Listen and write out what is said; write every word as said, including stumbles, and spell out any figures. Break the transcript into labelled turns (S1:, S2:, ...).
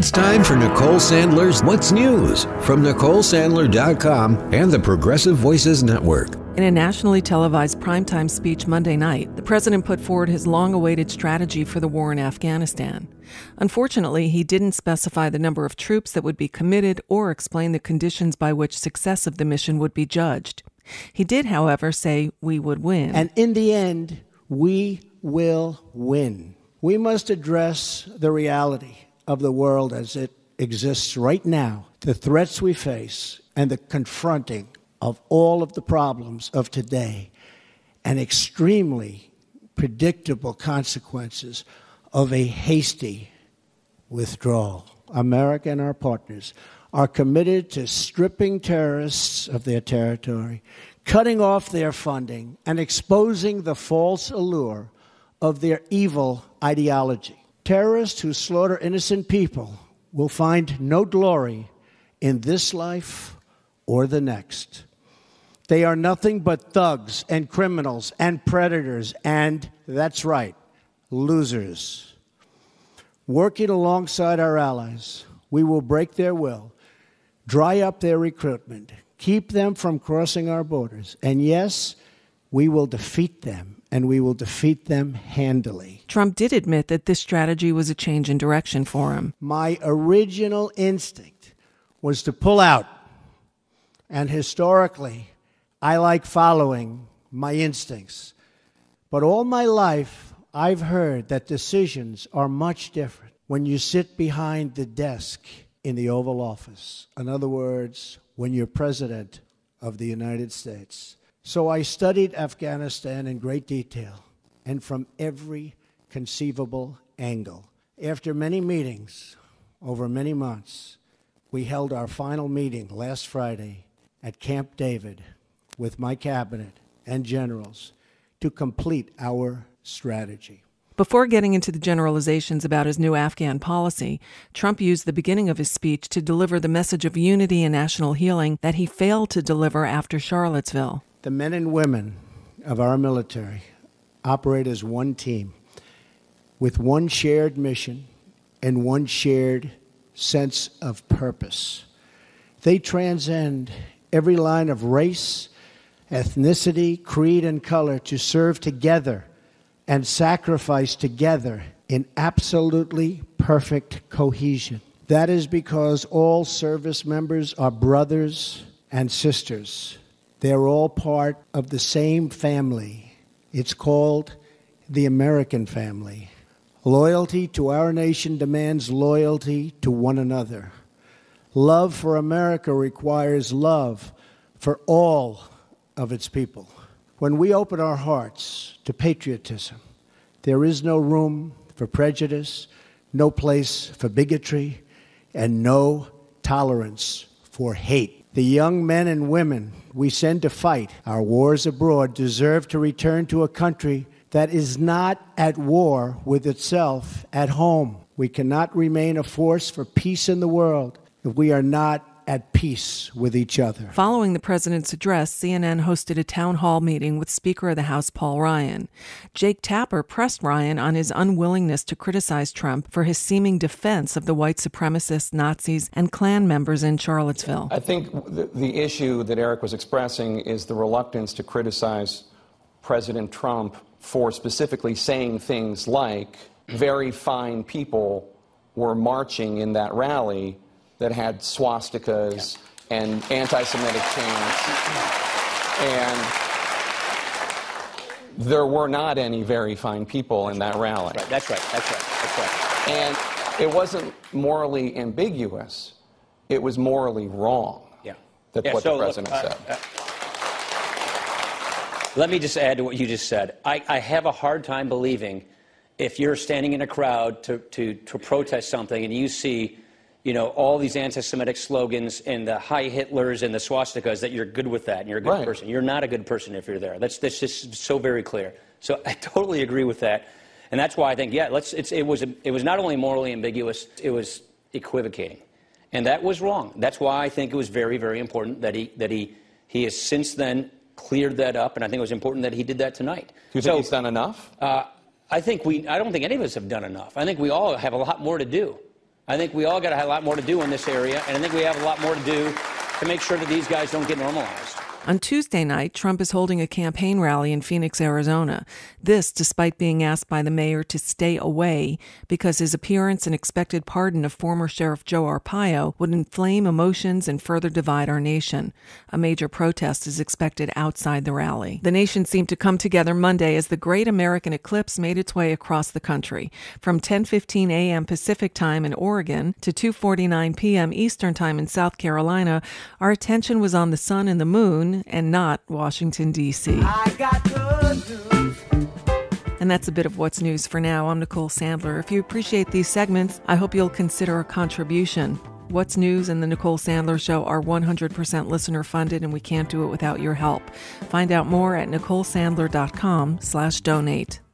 S1: It's time for Nicole Sandler's What's News from Nicole Sandler dot com and the Progressive Voices Network.
S2: In a nationally televised primetime speech Monday night, the president put forward his long-awaited strategy for the war in Afghanistan. Unfortunately, he didn't specify the number of troops that would be committed or explain the conditions by which success of the mission would be judged. He did, however, say we would win.
S3: And in the end, we will win. We must address the reality of the world as it exists right now, the threats we face, and the confronting of all of the problems of today, and extremely predictable consequences of a hasty withdrawal. America and our partners are committed to stripping terrorists of their territory, cutting off their funding, and exposing the false allure of their evil ideology. Terrorists who slaughter innocent people will find no glory in this life or the next. They are nothing but thugs and criminals and predators and, that's right, losers. Working alongside our allies, we will break their will, dry up their recruitment, keep them from crossing our borders, and yes, we will defeat them. And we will defeat them handily.
S2: Trump did admit that this strategy was a change in direction for him.
S3: My original instinct was to pull out. And historically, I like following my instincts. But all my life, I've heard that decisions are much different when you sit behind the desk in the Oval Office. In other words, when you're president of the United States. So I studied Afghanistan in great detail and from every conceivable angle. After many meetings over many months, we held our final meeting last Friday at Camp David with my cabinet and generals to complete our strategy.
S2: Before getting into the generalizations about his new Afghan policy, Trump used the beginning of his speech to deliver the message of unity and national healing that he failed to deliver after Charlottesville.
S3: The men and women of our military operate as one team with one shared mission and one shared sense of purpose. They transcend every line of race, ethnicity, creed, and color to serve together and sacrifice together in absolutely perfect cohesion. That is because all service members are brothers and sisters. They're all part of the same family. It's called the American family. Loyalty to our nation demands loyalty to one another. Love for America requires love for all of its people. When we open our hearts to patriotism, there is no room for prejudice, no place for bigotry, and no tolerance for hate. The young men and women we send to fight our wars abroad deserve to return to a country that is not at war with itself at home. We cannot remain a force for peace in the world if we are not at peace with each other.
S2: Following the president's address, C N N hosted a town hall meeting with Speaker of the House Paul Ryan. Jake Tapper pressed Ryan on his unwillingness to criticize Trump for his seeming defense of the white supremacists, Nazis, and Klan members in Charlottesville.
S4: I think the, the issue that Eric was expressing is the reluctance to criticize President Trump for specifically saying things like very fine people were marching in that rally that had swastikas yeah. and anti-Semitic chants. And there were not any very fine people in that rally.
S5: That's right, that's right, that's right, that's right.
S4: And it wasn't morally ambiguous. It was morally wrong.
S5: Yeah.
S4: That's
S5: yeah,
S4: what
S5: so
S4: the president
S5: look, uh,
S4: said.
S5: Uh, let me just add to what you just said. I, I have a hard time believing if you're standing in a crowd to, to, to protest something and you see you know, all these anti-Semitic slogans and the Heil Hitlers and the swastikas, that you're good with that and you're a good
S4: right.
S5: person. You're not a good person if you're there. That's, that's just so very clear. So I totally agree with that. And that's why I think, yeah, let's, it's, it, was, it was not only morally ambiguous, it was equivocating. And that was wrong. That's why I think it was very, very important that he, that he, he has since then cleared that up, and I think it was important that he did that tonight.
S4: Do you
S5: so,
S4: think he's done enough?
S5: Uh, I think we, I don't think any of us have done enough. I think we all have a lot more to do. I think we all got a lot more to do in this area, and I think we have a lot more to do to make sure that these guys don't get normalized.
S2: On Tuesday night, Trump is holding a campaign rally in Phoenix, Arizona. This despite being asked by the mayor to stay away because his appearance and expected pardon of former Sheriff Joe Arpaio would inflame emotions and further divide our nation. A major protest is expected outside the rally. The nation seemed to come together Monday as the Great American Eclipse made its way across the country. From ten fifteen a.m. Pacific Time in Oregon to two forty-nine p.m. Eastern Time in South Carolina, our attention was on the sun and the moon, and not Washington, D C I got good news. And that's a bit of what's news for now. I'm Nicole Sandler. If you appreciate these segments, I hope you'll consider a contribution. What's News and The Nicole Sandler Show are one hundred percent listener funded, and we can't do it without your help. Find out more at nicolesandler.com slash donate.